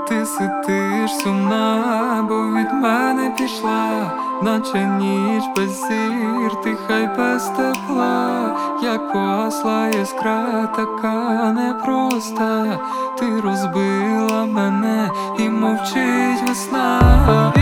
Ти сидиш сумна, бо від мене пішла, наче ніч без зір, ти хай без тепла, як погасла іскра, така непроста. Ти розбила мене і мовчить весна.